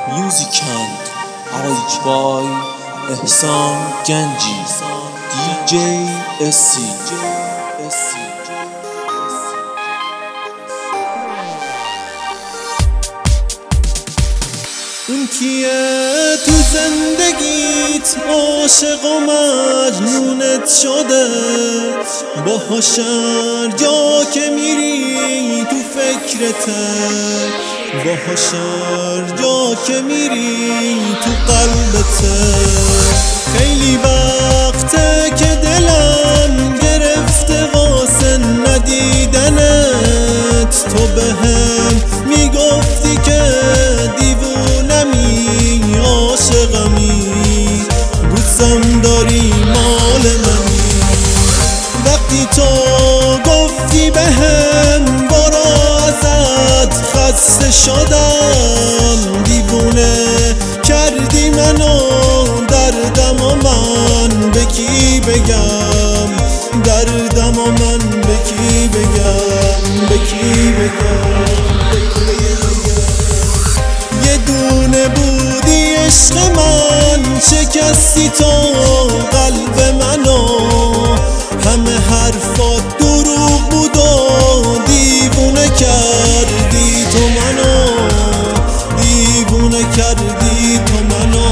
Music and arranged by Ehsan Ganji, DJ SC. اون کیه تو زندگیت عاشق و مجنونت شده؟ باهاشر جا که میری تو فکرته، باهاشر جا که میری تو قلبته. خیلی وقته که دلم گرفته واسه ندیدنت، تو بهم میگفتی که دیوونمی، عاشقمی، دوستم داری، مال منی. وقتی تو گفتی بهم برا ازت خسته شدم، دیوونه کردی منو، دردم و من به کی بگم، دردم و من به کی بگم، به کی بگم. یه دونه بودی عشق من، شکستی تو قلب منو، همه حرفات دروغ بود و دیوونه کردی تو منو، دیوونه کردی تو منو.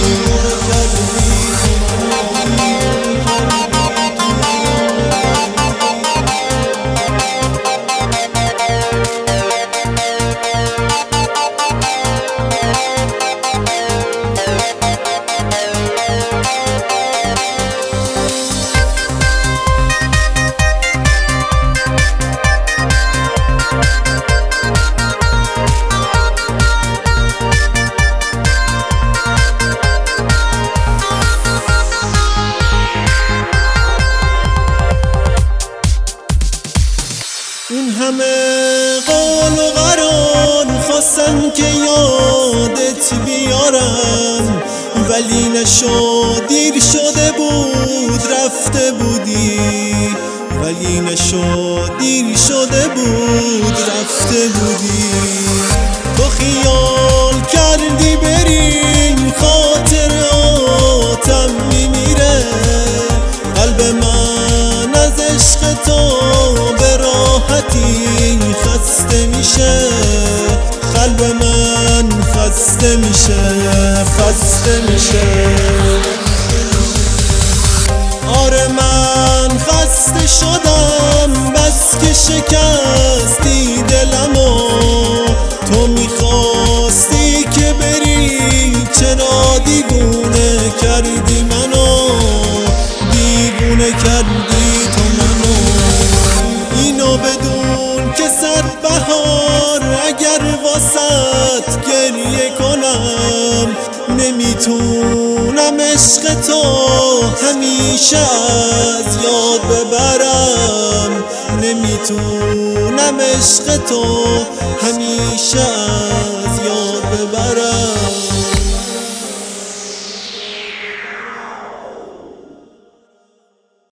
این همه قال و قرار خواستن که یادت بیارم، ولی نشد، دیر شده بود رفته بودی، ولی نشد، دیر شده بود رفته بودی. تو خیال کردی بری، خاطراتم میمیره، قلب من از عشق تو خسته میشه، قلب من خسته میشه، خسته میشه. آره من خسته شدم، بس که شکستی دلمو، تو میخواستی که بری، چرا دیوونه کردی منو، دیوونه کردی تو منو. اینو بدون که صد بهار اگر واسط گریه کنم، نمیتونم عشق تو همیشه از یاد ببرم، نمیتونم عشق تو همیشه از یاد ببرم.